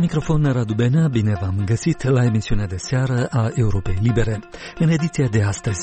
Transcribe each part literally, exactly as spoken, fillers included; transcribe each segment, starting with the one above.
microfon Radu Benea, bine v-am găsit la emisiunea de seară a Europei Libere, în ediția de astăzi.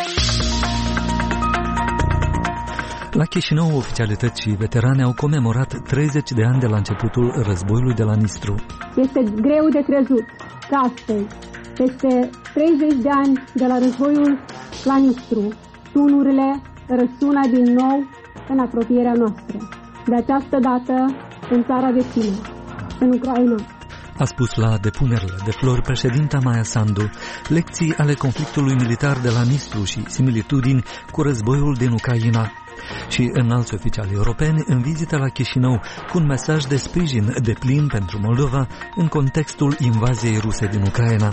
La Chișinău, oficialități și veterane au comemorat treizeci de ani de la începutul războiului de la Nistru. Este greu de crezut că astăzi, peste treizeci de ani de la războiul la Nistru, tunurile răsună din nou în apropierea noastră. De această dată, în țara vecină, în Ucraina. A spus la depunerile de flori președinta Maia Sandu, lecții ale conflictului militar de la Nistru și similitudini cu războiul din Ucraina. Și înalți oficiali europeni în vizită la Chișinău cu un mesaj de sprijin deplin pentru Moldova în contextul invaziei ruse din Ucraina.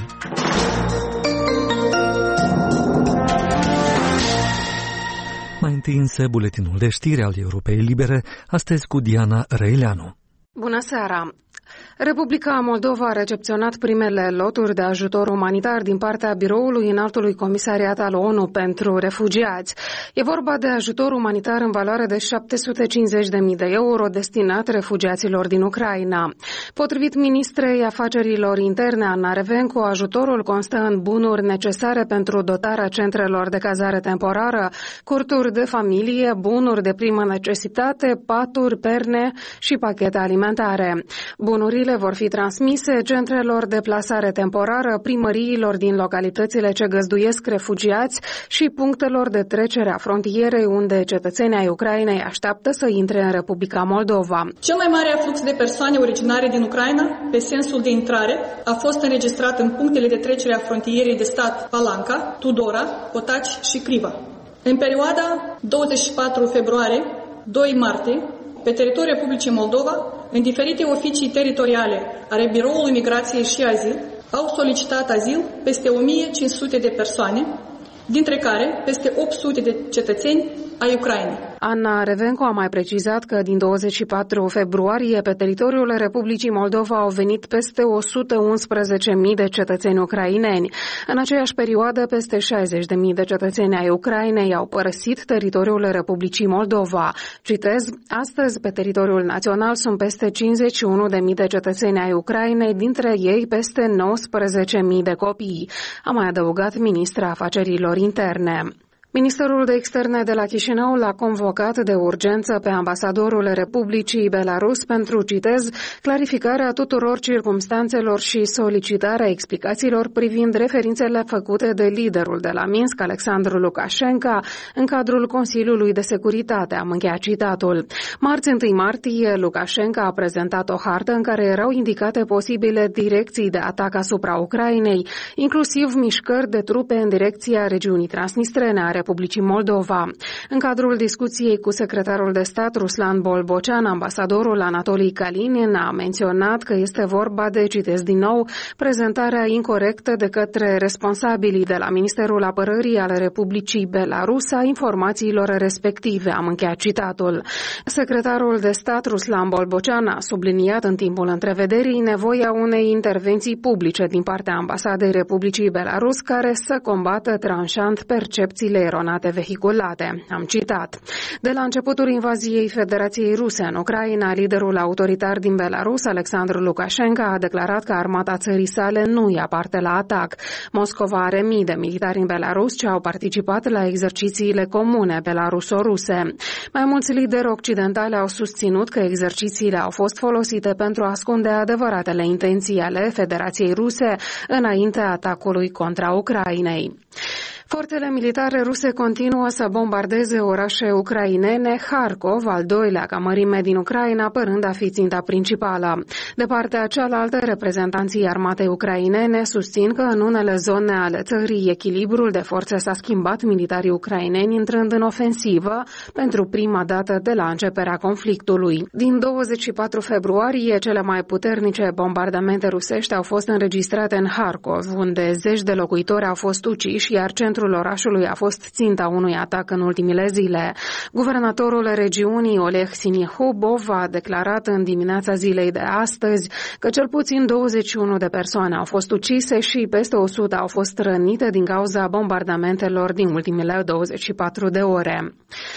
Mai întâi însă buletinul de știri al Europei Libere, astăzi cu Diana Răileanu. Bună seara! Republica Moldova a recepționat primele loturi de ajutor umanitar din partea Biroului Înaltului Comisariat al ONU pentru Refugiați. E vorba de ajutor umanitar în valoare de șapte sute cincizeci de mii de euro destinat refugiaților din Ucraina. Potrivit ministrei afacerilor interne Anna Revenco, ajutorul constă în bunuri necesare pentru dotarea centrelor de cazare temporară, corturi de familie, bunuri de primă necesitate, paturi, perne și pachete alimentare. Bunurile vor fi transmise centrelor de plasare temporară, primăriilor din localitățile ce găzduiesc refugiați și punctelor de trecere a frontierei unde cetățenii ai Ucrainei așteaptă să intre în Republica Moldova. Cel mai mare aflux de persoane originare din Ucraina, pe sensul de intrare, a fost înregistrat în punctele de trecere a frontierei de stat Palanca, Tudora, Potaci și Criva. În perioada douăzeci și patru februarie - doi martie, pe teritoriul Republicii Moldova, în diferite oficii teritoriale ale Biroului Migrației și Azil, au solicitat azil peste o mie cinci sute de persoane, dintre care peste opt sute de cetățeni ai Ucrainei. Anna Revenco a mai precizat că din douăzeci și patru februarie pe teritoriul Republicii Moldova au venit peste o sută unsprezece mii de cetățeni ucraineni. În aceeași perioadă, peste șaizeci de mii de cetățeni ai Ucrainei au părăsit teritoriul Republicii Moldova. Citez, astăzi pe teritoriul național sunt peste cincizeci și unu de mii de cetățeni ai Ucrainei, dintre ei peste nouăsprezece mii de copii, a mai adăugat ministra afacerilor interne. Ministerul de Externe de la Chișinău l-a convocat de urgență pe ambasadorul Republicii Belarus pentru, citez, clarificarea tuturor circumstanțelor și solicitarea explicațiilor privind referințele făcute de liderul de la Minsk, Alexandru Lukashenko, în cadrul Consiliului de Securitate. Am încheiat citatul. Marți întâi martie, Lukashenko a prezentat o hartă în care erau indicate posibile direcții de atac asupra Ucrainei, inclusiv mișcări de trupe în direcția regiunii transnistrene a Republicii Moldova. În cadrul discuției cu secretarul de stat Ruslan Bolbocean, ambasadorul Anatolii Kalinin a menționat că este vorba de, citesc din nou, prezentarea incorectă de către responsabilii de la Ministerul Apărării al Republicii Belarus a informațiilor respective. Am încheiat citatul. Secretarul de stat Ruslan Bolbocean a subliniat în timpul întrevederii nevoia unei intervenții publice din partea ambasadei Republicii Belarus care să combată tranșant percepțiile eronate vehiculate. Am citat. De la începutul invaziei Federației Ruse în Ucraina, liderul autoritar din Belarus, Alexandru Lukashenko, a declarat că armata țării sale nu ia parte la atac. Moscova are mii de militari în Belarus ce au participat la exercițiile comune belaruso-ruse. Mai mulți lideri occidentali au susținut că exercițiile au fost folosite pentru a ascunde adevăratele intenții ale Federației Ruse înaintea atacului contra Ucrainei. Forțele militare ruse continuă să bombardeze orașe ucrainene, Harkov, al doilea ca mărime din Ucraina, părând a fi ținta principală. De partea cealaltă, reprezentanții armatei ucrainene susțin că în unele zone ale țării echilibrul de forțe s-a schimbat, militarii ucraineni intrând în ofensivă pentru prima dată de la începerea conflictului. Din douăzeci și patru februarie, cele mai puternice bombardamente rusești au fost înregistrate în Harkov, unde zeci de locuitori au fost uciși, iar centrul orașului a fost ținta unui atac în ultimile zile. Guvernatorul regiunii, Oleg Sinihubov, a declarat în dimineața zilei de astăzi că cel puțin douăzeci și unu de persoane au fost ucise și peste o sută au fost rănite din cauza bombardamentelor din ultimele douăzeci și patru de ore.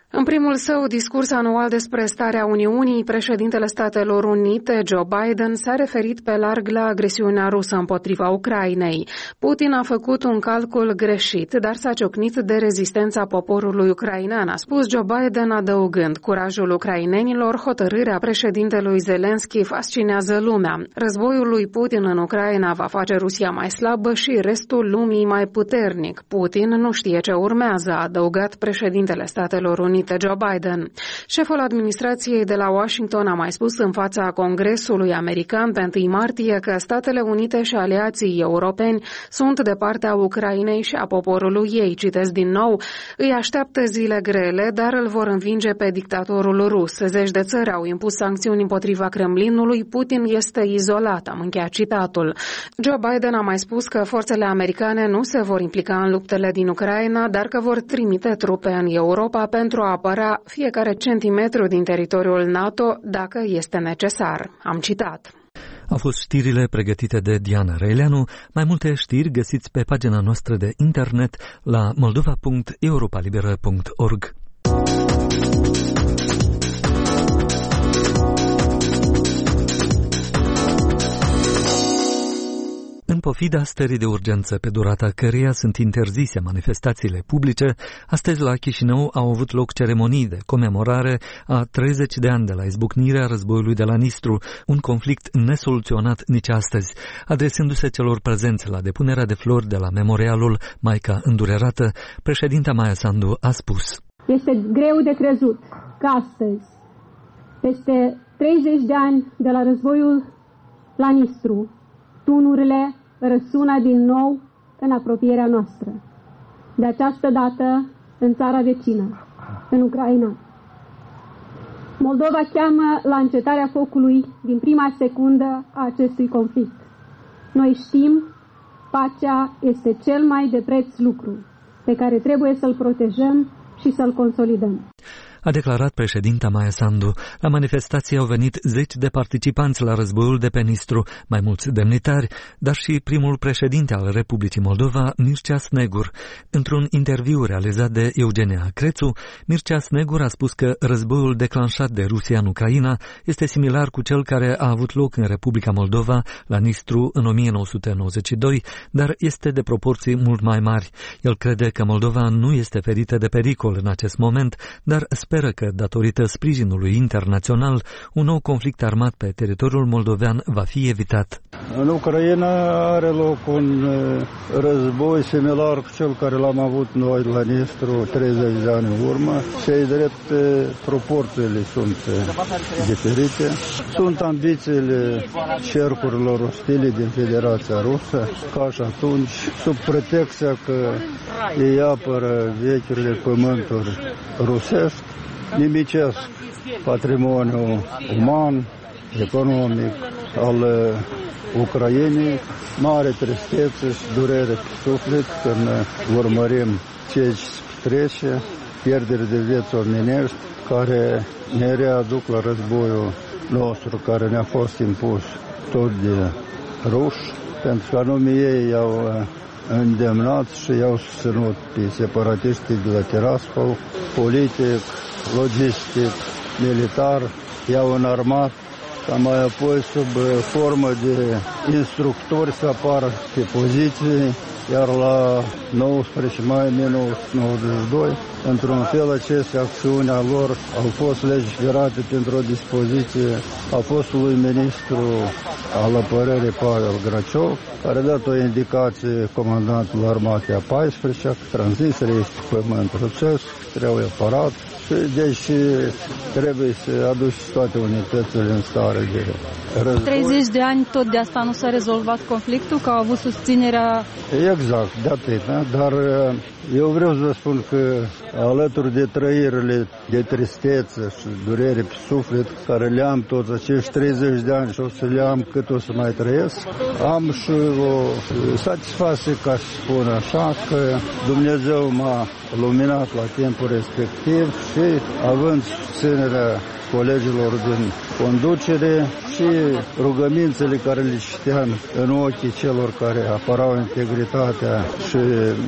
În primul său discurs anual despre starea Uniunii, președintele Statelor Unite, Joe Biden, s-a referit pe larg la agresiunea rusă împotriva Ucrainei. Putin a făcut un calcul greșit, dar s-a ciocnit de rezistența poporului ucrainean, a spus Joe Biden, adăugând: curajul ucrainenilor, hotărârea președintelui Zelensky fascinează lumea. Războiul lui Putin în Ucraina va face Rusia mai slabă și restul lumii mai puternic. Putin nu știe ce urmează, a adăugat președintele Statelor Unite Joe Biden. Șeful administrației de la Washington a mai spus în fața Congresului American pe întâi martie că Statele Unite și aliații europeni sunt de partea Ucrainei și a poporului ei. Citez din nou: îi așteaptă zile grele, dar îl vor învinge pe dictatorul rus. Zeci de țări au impus sancțiuni împotriva Kremlinului. Putin este izolat. Am încheiat citatul. Joe Biden a mai spus că forțele americane nu se vor implica în luptele din Ucraina, dar că vor trimite trupe în Europa pentru a apăra fiecare centimetru din teritoriul NATO dacă este necesar. Am citat. Au fost știrile pregătite de Diana Reileanu. Mai multe știri găsiți pe pagina noastră de internet la moldova punct europa liberă punct org. În pofida stării de urgență pe durata căreia sunt interzise manifestațiile publice, astăzi la Chișinău au avut loc ceremonii de comemorare a treizeci de ani de la izbucnirea războiului de la Nistru, un conflict nesoluționat nici astăzi. Adresându-se celor prezenți la depunerea de flori de la memorialul Maica Îndurerată, președinta Maia Sandu a spus: este greu de crezut că astăzi, peste treizeci de ani de la războiul la Nistru, tunurile răsună din nou în apropierea noastră. De această dată în țara vecină, în Ucraina. Moldova cheamă la încetarea focului din prima secundă a acestui conflict. Noi știm, pacea este cel mai de preț lucru pe care trebuie să-l protejăm și să-l consolidăm. A declarat președinta Maia Sandu. La manifestație au venit zeci de participanți la războiul de pe Nistru, mai mulți demnitari, dar și primul președinte al Republicii Moldova, Mircea Snegur. Într-un interviu realizat de Eugenia Crețu, Mircea Snegur a spus că războiul declanșat de Rusia în Ucraina este similar cu cel care a avut loc în Republica Moldova, la Nistru, în o mie nouă sute nouăzeci și doi, dar este de proporții mult mai mari. El crede că Moldova nu este ferită de pericol în acest moment, dar speră că, datorită sprijinului internațional, un nou conflict armat pe teritoriul moldovean va fi evitat. În Ucraina are loc un război similar cu cel care l-am avut noi la Nistru treizeci de ani în urmă. Cei drept, proporțiile sunt diferite. Sunt ambițiile cercurilor ostile din Federația Rusă, ca și atunci, sub protecția că ei apără vechiurile pământuri rusesc, nimicesc patrimoniul uman, economic al Ucrainei. Mare tristețe și durere pe suflet când urmărim ce trece, pierdere de vieți omenești care ne readuc la războiul nostru care ne-a fost impus tot de ruși, pentru că anume ei i-au îndemnat și i-au susținut pe separatiștii de la Tiraspol, politic, logistic, militar, i-au înarmat, ca mai apoi sub formă de instructori să apară pe poziții, iar la nouăsprezece mai o mie nouă sute nouăzeci și doi, într-un fel, aceste acțiuni a lor au fost legiferate pentru o dispoziție a fostului ministru al apărării Pavel Graciov, care a dat o indicație comandantul armatei a paisprezecea că Transnistria este pământ rusesc, trebuie apărat. Deci trebuie să aduci toate unitățile în stare de război. treizeci de ani tot de asta nu s-a rezolvat conflictul, că au avut susținerea... Exact, de atât, dar eu vreau să vă spun că alături de trăirile de tristețe și durere pe suflet, care le am toți acești treizeci de ani și o să le am cât o să mai trăiesc, am și o satisfacție, ca să spun așa, că Dumnezeu m-a luminat la timpul respectiv și și având susținerea colegilor din conducere și rugămințele care le citeam în ochii celor care apărau integritatea și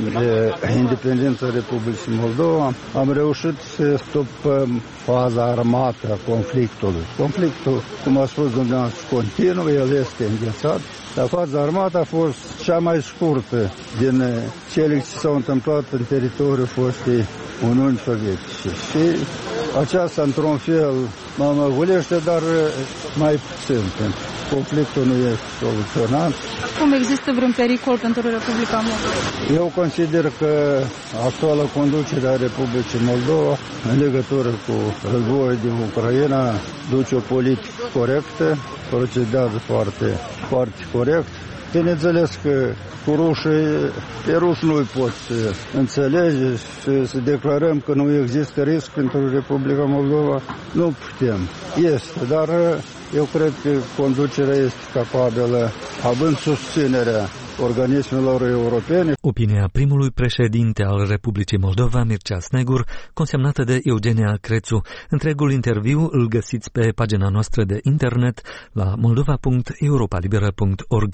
independența Republicii Moldova, am reușit să stopăm faza armată a conflictului. Conflictul, cum a spus dumneavoastră, continuă, el este înghețat, dar faza armată a fost cea mai scurtă din cele ce s-au întâmplat în teritoriul fostei Uniuni Sovietice. Și aceasta, într-un fel, mă măgulește, dar mai puțin, pentru conflictul nu este soluționat. Cum există vreun pericol pentru Republica Moldova? Eu consider că actuala conducere a Republicii Moldova, în legătură cu războiul din Ucraina, duce o politică corectă, procedează foarte, foarte corect. Bineînțeles că cu rușii, pe ruși nu-i poți să înțelege și să declarăm că nu există risc pentru Republica Moldova. Nu putem. Este, dar eu cred că conducerea este capabilă, având susținerea organismelor europene. Opinia primului președinte al Republicii Moldova, Mircea Snegur, consemnată de Eugenia Crețu. Întregul interviu îl găsiți pe pagina noastră de internet la moldova punct europa liberă punct org.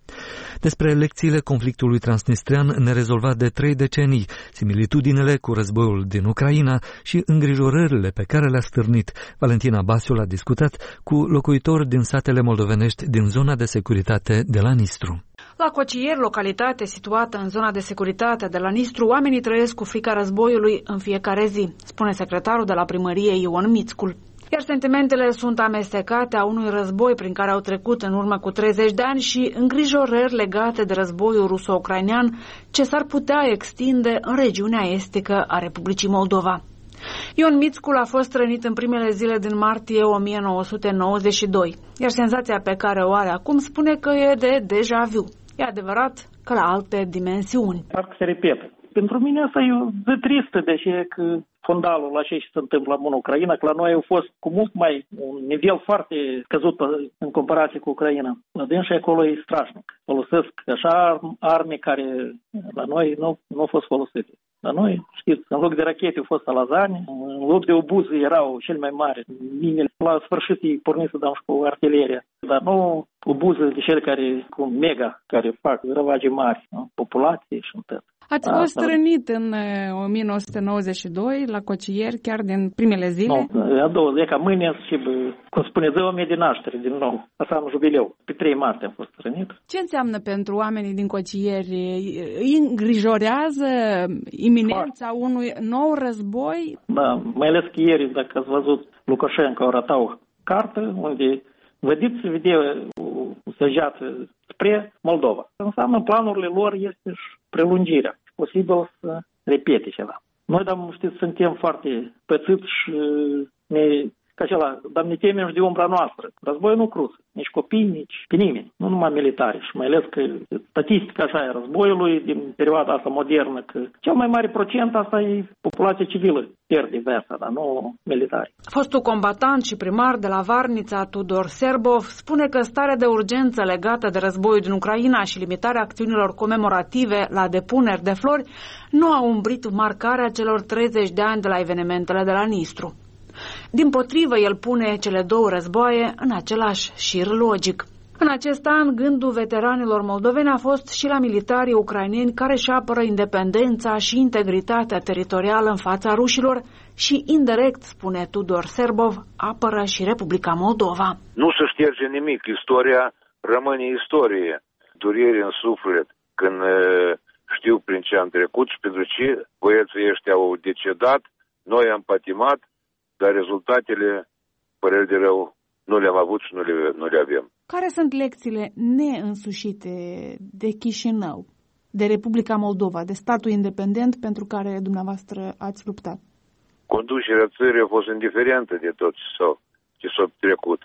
Despre lecțiile conflictului transnistrian nerezolvat de trei decenii, similitudinile cu războiul din Ucraina și îngrijorările pe care le-a stârnit, Valentina Basiul a discutat cu locuitori din satele moldovenești din zona de securitate de la Nistru. La Cocier, localitate situată în zona de securitate de la Nistru, oamenii trăiesc cu frica războiului în fiecare zi, spune secretarul de la primărie Ion Mițcul. Iar sentimentele sunt amestecate a unui război prin care au trecut în urmă cu treizeci de ani și îngrijorări legate de războiul ruso-ucrainean ce s-ar putea extinde în regiunea estică a Republicii Moldova. Ion Mițcul a fost rănit în primele zile din martie o mie nouă sute nouăzeci și doi, iar senzația pe care o are acum spune că e de deja vu. E adevărat că la alte dimensiuni. Parcă se repetă. Pentru mine asta e de tristă, deși că fondalul la ce se întâmplă în Ucraina, că la noi au fost cu mult mai un nivel foarte scăzut în comparație cu Ucraina. La dânsă acolo e strașnic. Folosesc așa arme care la noi nu, nu au fost folosite. La noi, știți, în loc de rachete au fost alazane, în loc de obuze erau cel mai mari. Minele, la sfârșit ei pornit să dau și cu artileria. Dar nu obuze de cele care, cu mega, care fac răvage mari, nu? Populație și în tot. Ați fost rănit în o mie nouă sute nouăzeci și doi la Cocier, chiar din primele zile? Nu, a doua zi, ca mâine și, cum spune, ziua mea de naștere, din nou. Asta am jubileu. Pe trei martie am fost rănit. Ce înseamnă pentru oamenii din Cocier? Îi îngrijorează iminența unui nou război? Da, mai ales că ieri, dacă ați văzut, Lukashenko arăta o cartă unde vedeți, se vede o săgeată spre Moldova. Înseamnă planurile lor este și prelungirea. Posibil să repete ceva. Noi, dar știți, suntem foarte pățiți și ne, ca acela, dar ne temem și de umbra noastră. Războiul nu cruză, nici copii, nici pe nimeni, nu numai militari. Și mai ales că statistica așa e războiului din perioada asta modernă, că cel mai mare procent asta e populația civilă, pierde viața, dar nu militari. Fostul combatant și primar de la Varnița, Tudor Serbov, spune că starea de urgență legată de războiul din Ucraina și limitarea acțiunilor comemorative la depuneri de flori nu au umbrit marcarea celor treizeci de ani de la evenimentele de la Nistru. Dimpotrivă, el pune cele două războaie în același șir logic. În acest an, gândul veteranilor moldoveni a fost și la militarii ucraineni care își apără independența și integritatea teritorială în fața rușilor și, indirect, spune Tudor Serbov, apără și Republica Moldova. Nu se șterge nimic. Istoria rămâne istorie. Durere în suflet când știu prin ce am trecut și pentru ce băieții ăștia au decedat, noi am pătimat, dar rezultatele, păreri de rău, nu le-am avut și nu le, nu le avem. Care sunt lecțiile neînsușite de Chișinău, de Republica Moldova, de statul independent pentru care dumneavoastră ați luptat? Conducerea țării a fost indiferentă de tot ce s-a, ce s-a trecut.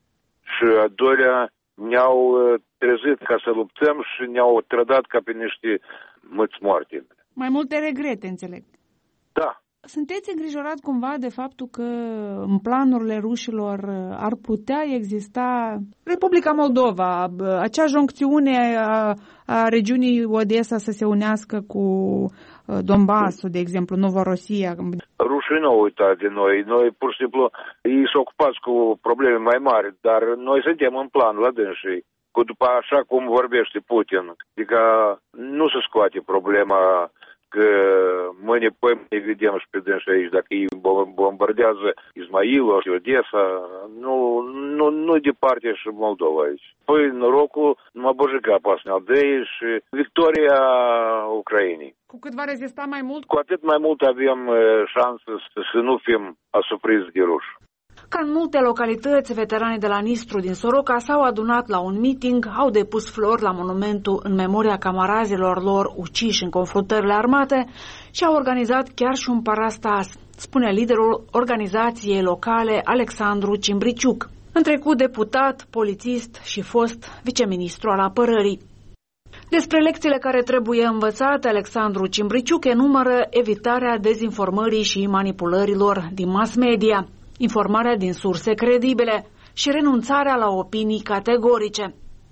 Și a doilea ne-au trezit ca să luptăm și ne-au trădat ca pe niște măți moarte. Mai multe regrete, înțeleg. Da. Sunteți îngrijorat cumva de faptul că în planurile rușilor ar putea exista Republica Moldova, acea joncțiune a, a regiunii Odessa să se unească cu Donbassul, de exemplu, Novorosia? și nu au uitat de noi. Noi, pur și simplu, ei s-au ocupat cu probleme mai mari, dar noi suntem în plan la dânsii. Cu după așa cum vorbește Putin. Adică nu se scoate problema că mâine, păi, ne vedem și pe dânsii aici, dacă ei bombardează Ismailul și Odessa, nu, nu, nu departe și Moldova aici. Păi, norocul, numai Bожика pasnea de ei și victoria Ucrainei. Cu cât va rezista mai mult? Cu atât mai mult avem șanse să nu fim asupriți de ruși. Ca în multe localități, veteranii de la Nistru din Soroca s-au adunat la un meeting, au depus flori la monumentul în memoria camarazilor lor uciși în confruntările armate și au organizat chiar și un parastas, spune liderul organizației locale Alexandru Cimbriciuc, în trecut deputat, polițist și fost viceministru al apărării. Despre lecțiile care trebuie învățate, Alexandru Cimbriciuc enumără evitarea dezinformării și manipulărilor din mass media, informarea din surse credibile și renunțarea la opinii categorice.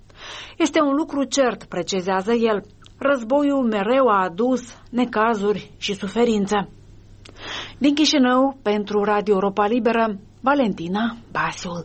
Este un lucru cert, precizează el, războiul mereu a adus necazuri și suferințe. Din Chișinău, pentru Radio Europa Liberă, Valentina Basiul.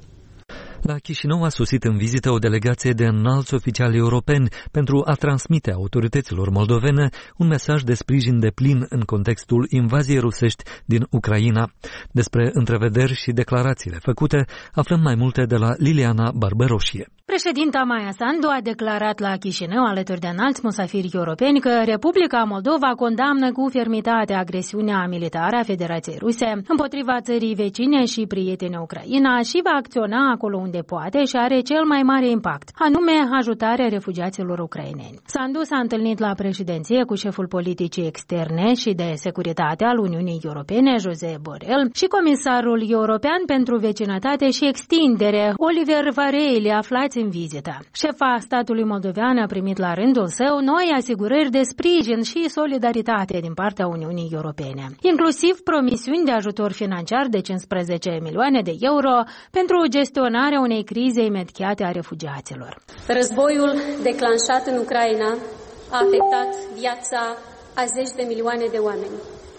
La Chișinău a sosit în vizită o delegație de înalți oficiali europeni pentru a transmite autorităților moldovene un mesaj de sprijin deplin în contextul invaziei rusești din Ucraina. Despre întrevederi și declarațiile făcute aflăm mai multe de la Liliana Barbăroșie. Președinta Maia Sandu a declarat la Chișinău, alături de înalți musafiri europeni, că Republica Moldova condamnă cu fermitate agresiunea militară a Federației Ruse împotriva țării vecine și prietene Ucraina și va acționa acolo unde poate și are cel mai mare impact, anume ajutarea refugiaților ucraineni. Sandu s-a întâlnit la președinție cu șeful politicii externe și de securitate al Uniunii Europene, Josep Borrell, și comisarul european pentru vecinătate și extindere, Oliver Varela, aflați în vizită. Șefa statului moldovean a primit la rândul său noi asigurări de sprijin și solidaritate din partea Uniunii Europene, inclusiv promisiuni de ajutor financiar de cincisprezece milioane de euro pentru gestionarea unei crize imediate a refugiaților. Războiul declanșat în Ucraina a afectat viața a zeci de milioane de oameni,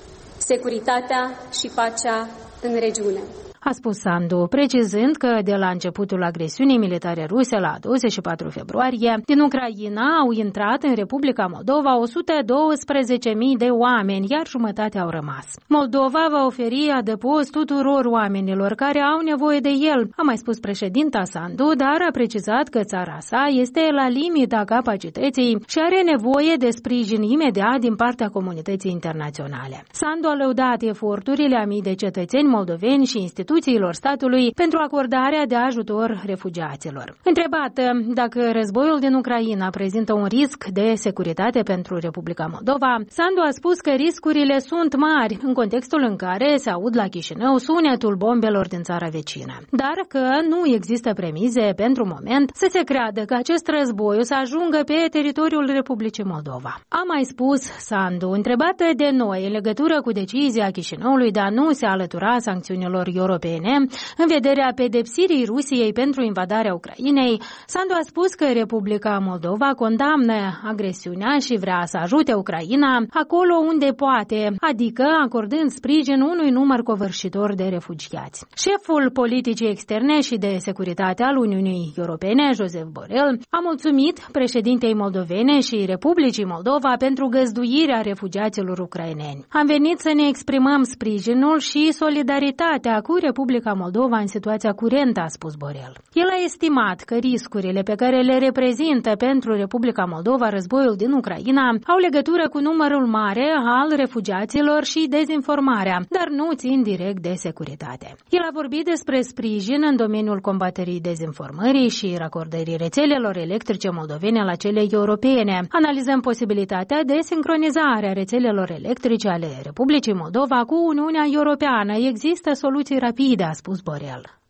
securitatea și pacea în regiune. A spus Sandu, precizând că de la începutul agresiunii militare ruse la douăzeci și patru februarie, din Ucraina au intrat în Republica Moldova o sută douăsprezece mii de oameni, iar jumătate au rămas. Moldova va oferi adăpost tuturor oamenilor care au nevoie de el, a mai spus președinta Sandu, dar a precizat că țara sa este la limita capacității și are nevoie de sprijin imediat din partea comunității internaționale. Sandu a lăudat eforturile a mii de cetățeni moldoveni și instituții instituțiilor statului pentru acordarea de ajutor refugiaților. Întrebată dacă războiul din Ucraina prezintă un risc de securitate pentru Republica Moldova, Sandu a spus că riscurile sunt mari în contextul în care se aud la Chișinău sunetul bombelor din țara vecină, dar că nu există premize pentru moment să se creadă că acest război o să ajungă pe teritoriul Republicii Moldova. A mai spus Sandu, întrebată de noi în legătură cu decizia Chișinăului de a nu se alătura sancțiunilor europene în vederea pedepsirii Rusiei pentru invadarea Ucrainei, Sandu a spus că Republica Moldova condamnă agresiunea și vrea să ajute Ucraina acolo unde poate, adică acordând sprijin unui număr covârșitor de refugiați. Șeful politicii externe și de securitate al Uniunii Europene, Josep Borrell, a mulțumit președintei moldovene și Republicii Moldova pentru găzduirea refugiaților ucraineni. Am venit să ne exprimăm sprijinul și solidaritatea cu Republica Moldova în situația curentă, a spus Borrell. El a estimat că riscurile pe care le reprezintă pentru Republica Moldova războiul din Ucraina au legătură cu numărul mare al refugiaților și dezinformarea, dar nu țin direct de securitate. El a vorbit despre sprijin în domeniul combaterii dezinformării și racordării rețelelor electrice moldovene la cele europene. Analizăm posibilitatea de sincronizare a rețelelor electrice ale Republicii Moldova cu Uniunea Europeană. Există soluții rapide, a spus Borrell.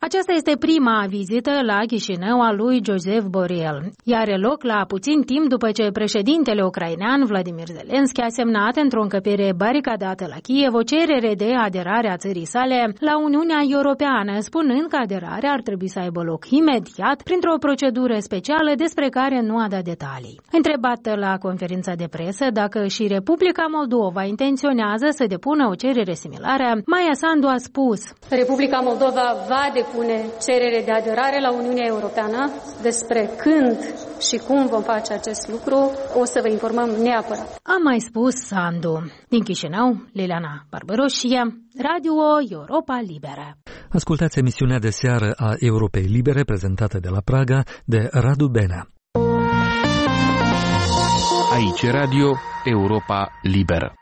Aceasta este prima vizită la Chișinău a lui Josep Borrell. Ea are loc la puțin timp după ce președintele ucrainean Vladimir Zelensky a semnat într-o încăpere baricadată la Kiev o cerere de aderare a țării sale la Uniunea Europeană, spunând că aderarea ar trebui să aibă loc imediat printr-o procedură specială despre care nu a dat detalii. Întrebată la conferința de presă dacă și Republica Moldova intenționează să depună o cerere similară, Maia Sandu a spus: Republica Moldova va depune pune cerere de aderare la Uniunea Europeană. Despre când și cum vom face acest lucru o să vă informăm neapărat. A mai spus Sandu. Din Chișinău, Liliana Barbaroșie, Radio Europa Liberă. Ascultați emisiunea de seară a Europei Libere, prezentată de la Praga de Radu Benea. Aici Radio Europa Liberă.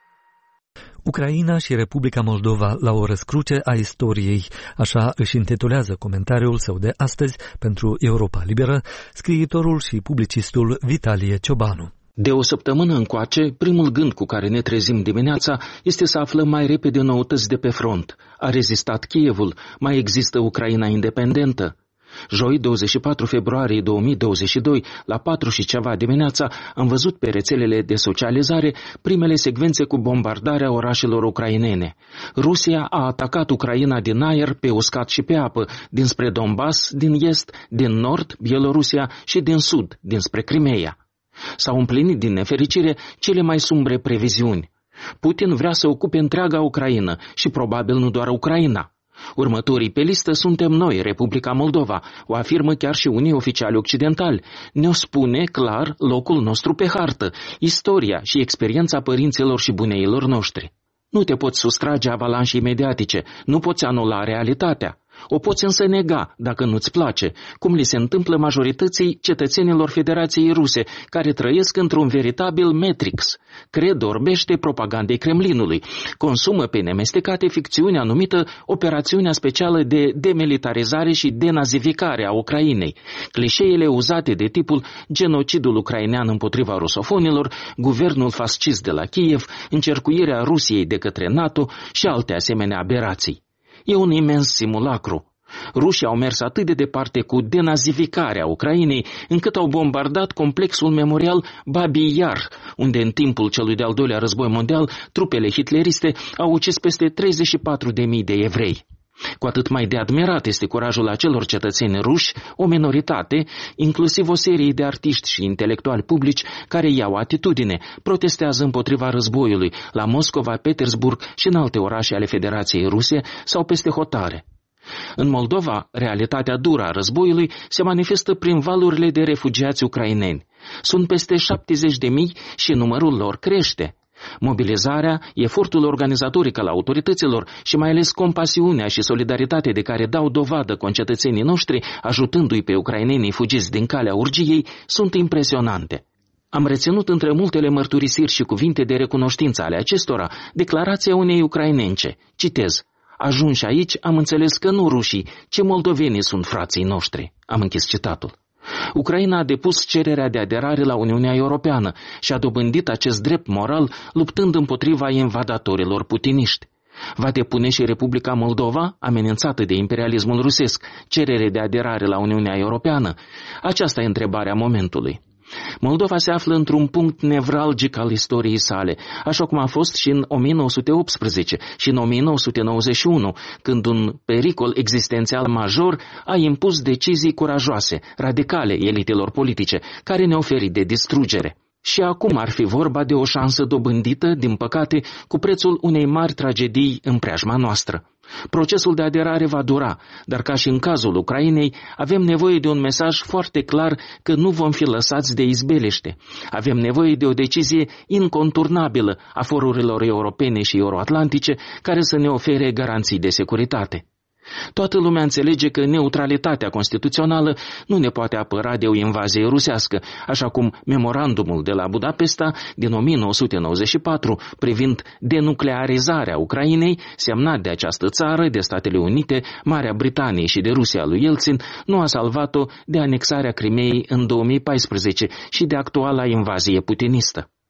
Ucraina și Republica Moldova la o răscruce a istoriei, așa își intitulează comentariul său de astăzi pentru Europa Liberă, scriitorul și publicistul Vitalie Ciobanu. De o săptămână încoace, primul gând cu care ne trezim dimineața este să aflăm mai repede noutăți de pe front. A rezistat Kievul, mai există Ucraina independentă. Joi, douăzeci și patru februarie două mii douăzeci și doi, la patru și ceva dimineața, am văzut pe rețelele de socializare primele secvențe cu bombardarea orașelor ucrainene. Rusia a atacat Ucraina din aer, pe uscat și pe apă, dinspre Donbass, din est, din nord, Bielorusia și din sud, dinspre Crimeea. S-au împlinit din nefericire cele mai sumbre previziuni. Putin vrea să ocupe întreaga Ucraină și probabil nu doar Ucraina. Următorii pe listă suntem noi, Republica Moldova, o afirmă chiar și unii oficiali occidentali. Ne-o spune clar locul nostru pe hartă, istoria și experiența părinților și buneilor noștri. Nu te poți sustrage avalanșei mediatice, nu poți anula realitatea. O poți însă nega dacă nu-ți place, cum li se întâmplă majorității cetățenilor Federației Ruse, care trăiesc într-un veritabil Matrix. Cred orbește propagandei Kremlinului, consumă pe nemestecate ficțiunea numită Operațiunea Specială de Demilitarizare și Denazificare a Ucrainei, clișeele uzate de tipul genocidul ucrainean împotriva rusofonilor, guvernul fascist de la Kiev, încercuirea Rusiei de către NATO și alte asemenea aberații. E un imens simulacru. Rușii au mers atât de departe cu denazificarea Ucrainei, încât au bombardat complexul memorial Babi Yar, unde în timpul celui de-al doilea război mondial, trupele hitleriste au ucis peste treizeci și patru de mii de evrei. Cu atât mai de admirat este curajul acelor cetățeni ruși, o minoritate, inclusiv o serie de artiști și intelectuali publici care iau atitudine, protestează împotriva războiului la Moscova, Petersburg și în alte orașe ale Federației Ruse sau peste hotare. În Moldova, realitatea dură a războiului se manifestă prin valurile de refugiați ucraineni. Sunt peste șaptezeci de mii și numărul lor crește. Mobilizarea, efortul organizatoric al autorităților și mai ales compasiunea și solidaritatea de care dau dovadă concetățenii noștri, ajutându-i pe ucrainenii fugiți din calea urgiei, sunt impresionante. Am reținut între multele mărturisiri și cuvinte de recunoștință ale acestora declarația unei ucrainence. Citez: ajunși aici am înțeles că nu rușii, ci moldovenii sunt frații noștri. Am închis citatul. Ucraina a depus cererea de aderare la Uniunea Europeană și a dobândit acest drept moral luptând împotriva invadatorilor putiniști. Va depune și Republica Moldova, amenințată de imperialismul rusesc, cerere de aderare la Uniunea Europeană? Aceasta e întrebarea momentului. Moldova se află într-un punct nevralgic al istoriei sale, așa cum a fost și în o mie nouă sute optsprezece și în o mie nouă sute nouăzeci și unu, când un pericol existențial major a impus decizii curajoase, radicale elitelor politice, care ne-au oferit de distrugere. Și acum ar fi vorba de o șansă dobândită, din păcate, cu prețul unei mari tragedii în preajma noastră. Procesul de aderare va dura, dar ca și în cazul Ucrainei, avem nevoie de un mesaj foarte clar că nu vom fi lăsați de izbeliște. Avem nevoie de o decizie inconturnabilă a forurilor europene și euroatlantice care să ne ofere garanții de securitate. Toată lumea înțelege că neutralitatea constituțională nu ne poate apăra de o invazie rusească, așa cum memorandumul de la Budapesta din o mie nouă sute nouăzeci și patru privind denuclearizarea Ucrainei, semnat de această țară, de Statele Unite, Marea Britanie și de Rusia lui Yeltsin, nu a salvat-o de anexarea Crimeei în două mii paisprezece și de actuala invazie putinistă.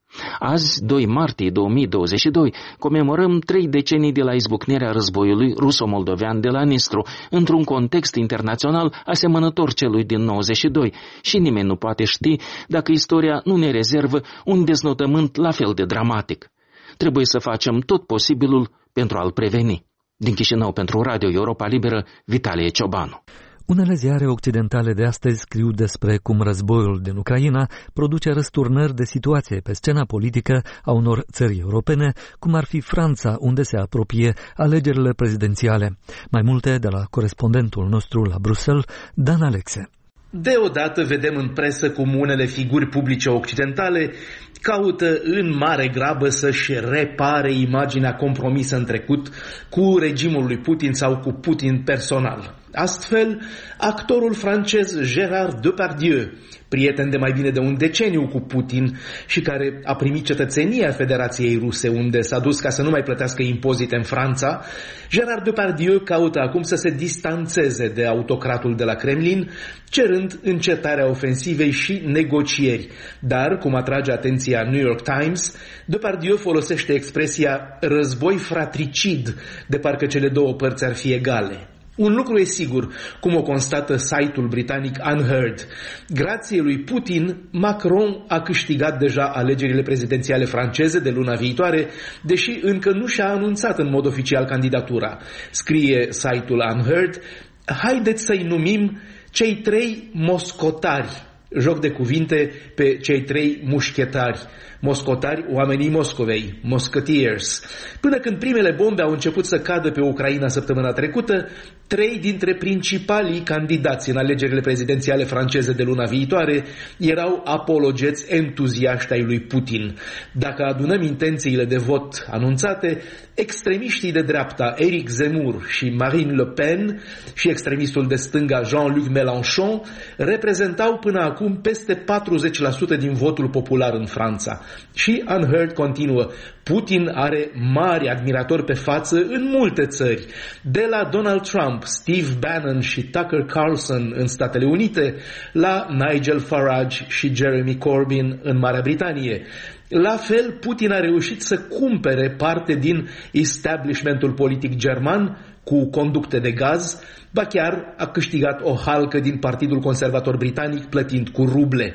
Azi, doi martie două mii douăzeci și doi, comemorăm trei decenii de la izbucnirea războiului ruso-moldovean de la Nistru, într-un context internațional asemănător celui din nouăzeci și doi, și nimeni nu poate ști dacă istoria nu ne rezervă un deznodământ la fel de dramatic. Trebuie să facem tot posibilul pentru a-l preveni. Din Chișinău pentru Radio Europa Liberă, Vitalie Ciobanu. Unele ziare occidentale de astăzi scriu despre cum războiul din Ucraina produce răsturnări de situație pe scena politică a unor țări europene, cum ar fi Franța, unde se apropie alegerile prezidențiale. Mai multe de la corespondentul nostru la Bruxelles, Dan Alexe. Deodată vedem în presă cum unele figuri publice occidentale caută în mare grabă să-și repare imaginea compromisă în trecut cu regimul lui Putin sau cu Putin personal. Astfel, actorul francez Gérard Depardieu, prieten de mai bine de un deceniu cu Putin și care a primit cetățenia Federației Ruse, unde s-a dus ca să nu mai plătească impozite în Franța, Gérard Depardieu caută acum să se distanțeze de autocratul de la Kremlin, cerând încetarea ofensivei și negocieri. Dar, cum atrage atenția New York Times, Depardieu folosește expresia război fratricid, de parcă cele două părți ar fi egale. Un lucru e sigur, cum o constată site-ul britanic Unheard. Grație lui Putin, Macron a câștigat deja alegerile prezidențiale franceze de luna viitoare, deși încă nu și-a anunțat în mod oficial candidatura. Scrie site-ul Unheard, haideți să-i numim cei trei moscotari, joc de cuvinte pe cei trei mușchetari. Moscotari, oamenii Moscovei, Musketeers. Până când primele bombe au început să cadă pe Ucraina săptămâna trecută, trei dintre principalii candidați în alegerile prezidențiale franceze de luna viitoare erau apologeți entuziaști ai lui Putin. Dacă adunăm intențiile de vot anunțate, extremiștii de dreapta Éric Zemmour și Marine Le Pen și extremistul de stânga Jean-Luc Mélenchon reprezentau până acum peste patruzeci la sută din votul popular în Franța. Și Unheard continuă, Putin are mari admiratori pe față în multe țări, de la Donald Trump, Steve Bannon și Tucker Carlson în Statele Unite, la Nigel Farage și Jeremy Corbyn în Marea Britanie. La fel, Putin a reușit să cumpere parte din establishmentul politic german cu conducte de gaz, ba chiar a câștigat o halcă din Partidul Conservator Britanic plătind cu ruble.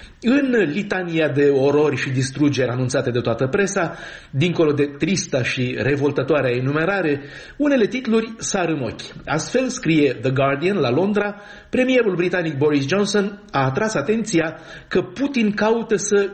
În litania de orori și distrugeri anunțate de toată presa, dincolo de trista și revoltătoarea enumerare, unele titluri sar în ochi. Astfel, scrie The Guardian la Londra, premierul britanic Boris Johnson a atras atenția că Putin caută să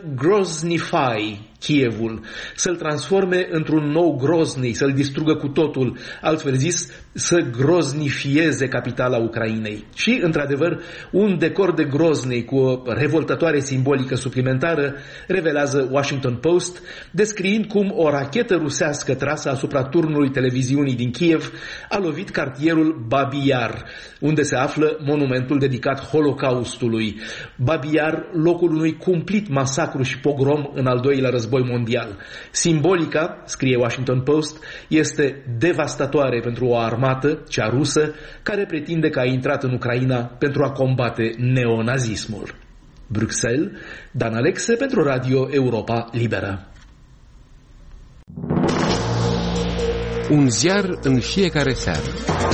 groznify Kievul, să-l transforme într-un nou Grozny, să-l distrugă cu totul, altfel zis, să groznifieze capitala Ucrainei. Și, într-adevăr, un decor de Grozny cu o revoltătoare simbolică suplimentară revelează Washington Post, descriind cum o rachetă rusească trasă asupra turnului televiziunii din Kiev a lovit cartierul Babi Yar, unde se află monumentul dedicat Holocaustului. Babi Yar, locul unui cumplit masacru și pogrom în al doilea război mondial. Simbolica, scrie Washington Post, este devastatoare pentru o armată, cea rusă, care pretinde că a intrat în Ucraina pentru a combate neonazismul. Bruxelles, Dan Alexe pentru Radio Europa Liberă. Un ziar în fiecare seară.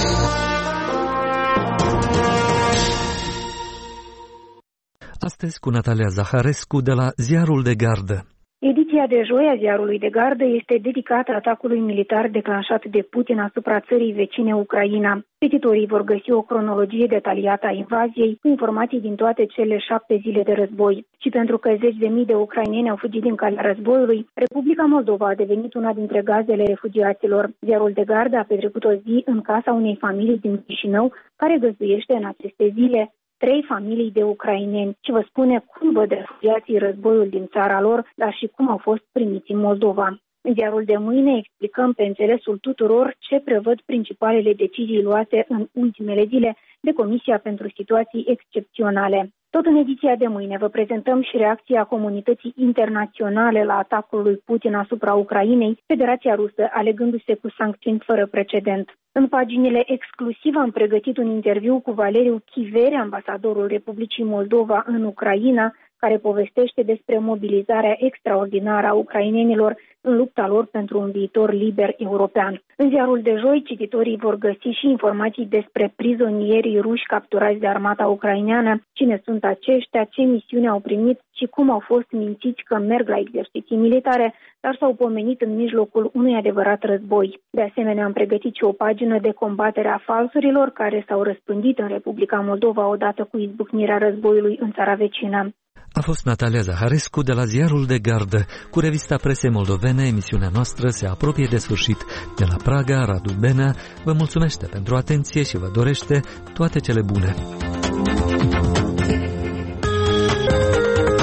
Astăzi cu Natalia Zaharescu de la Ziarul de Gardă. Ediția de joi a Ziarului de Gardă este dedicată atacului militar declanșat de Putin asupra țării vecine Ucraina. Cititorii vor găsi o cronologie detaliată a invaziei cu informații din toate cele șapte zile de război. Și pentru că zeci de mii de ucraineni au fugit din calea războiului, Republica Moldova a devenit una dintre gazdele refugiaților. Ziarul de Gardă a petrecut o zi în casa unei familii din Chișinău, care găzduiește în aceste zile trei familii de ucraineni și vă spune cum văd refugiații războiul din țara lor, dar și cum au fost primiți în Moldova. În ziarul de mâine explicăm pe înțelesul tuturor ce prevăd principalele decizii luate în ultimele zile de Comisia pentru Situații Excepționale. Tot în ediția de mâine vă prezentăm și reacția comunității internaționale la atacul lui Putin asupra Ucrainei, Federația Rusă alegându-se cu sancțiuni fără precedent. În paginile exclusive am pregătit un interviu cu Valeriu Chiveri, ambasadorul Republicii Moldova în Ucraina, care povestește despre mobilizarea extraordinară a ucrainenilor în lupta lor pentru un viitor liber european. În ziarul de joi, cititorii vor găsi și informații despre prizonierii ruși capturați de armata ucraineană, cine sunt aceștia, ce misiune au primit și cum au fost mințiți că merg la exerciții militare, dar s-au pomenit în mijlocul unui adevărat război. De asemenea, am pregătit și o pagină de combatere a falsurilor care s-au răspândit în Republica Moldova odată cu izbucnirea războiului în țara vecină. A fost Natalia Zaharescu de la Ziarul de Gardă. Cu revista Presei Moldovene, emisiunea noastră se apropie de sfârșit. De la Praga, Radu Benea vă mulțumește pentru atenție și vă dorește toate cele bune.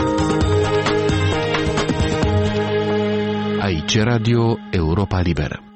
Aici Radio Europa Liberă.